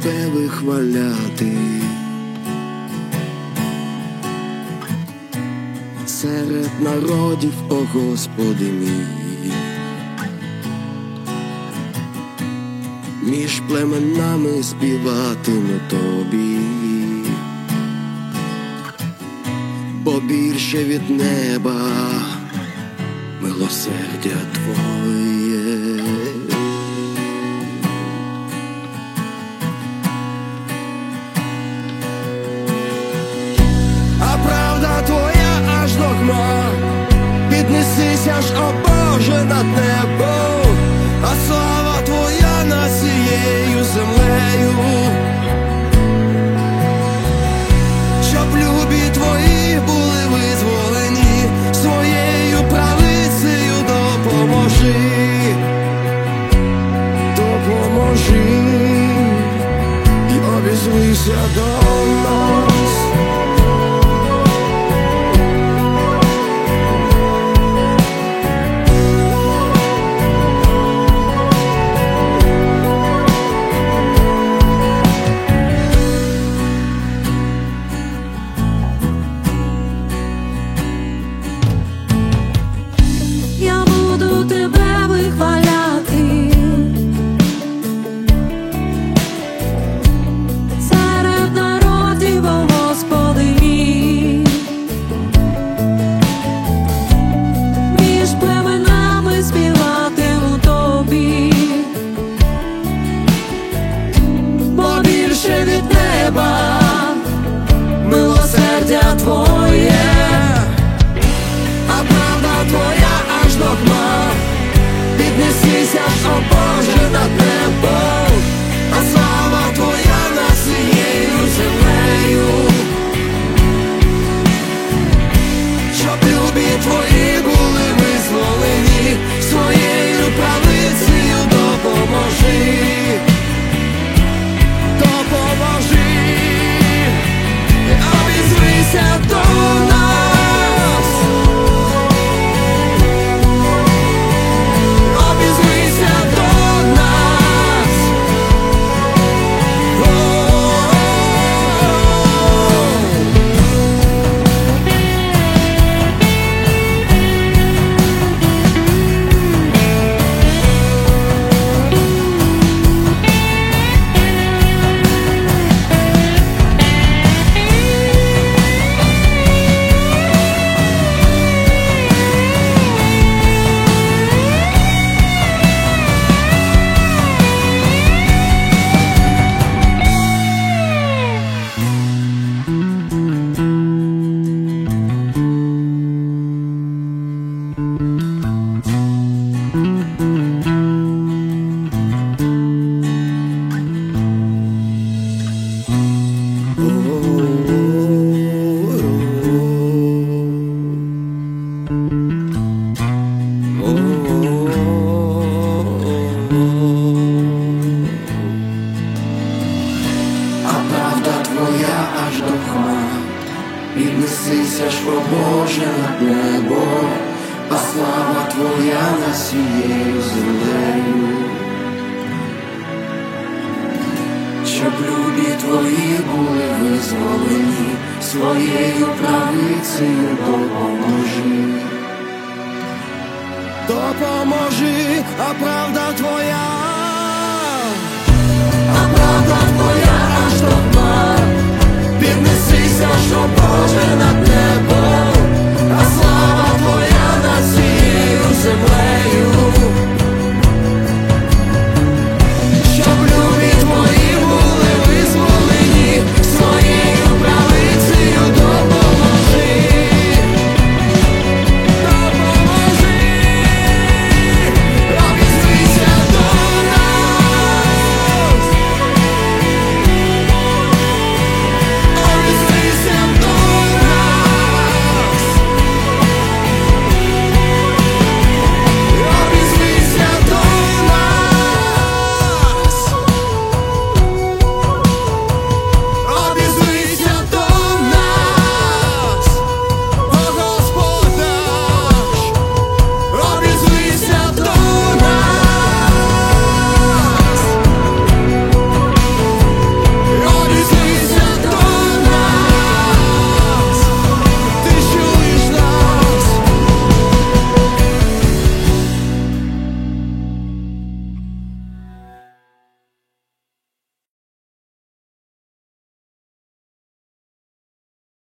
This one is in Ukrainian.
тебе вихваляти серед народів, о Господи мій. Між племенами співатиму тобі, бо більше від неба милосердя Твоє. А правда Твоя аж до хмар, піднесися ж, о Боже, над небо, а слава Твоя над цією землею, щоб любі Твої були визволені, своєю правицею допоможи, допоможи і обізвися до нас. Милосердя Твоє, а правда Твоя аж до хмар, піднесися ж, о Боже, над небо, а слава Твоя над цією землею, щоб любі Твої були визволені, своєю правицею допоможи, допоможи. Обізвися до нас, обізвися до нас. Піднесися ж, о Боже, над небо, а слава Твоя над цією землею, щоб любі Твої були визволені, своєю правицею допоможи, допоможи, а правда Твоя, а правда Твоя аж до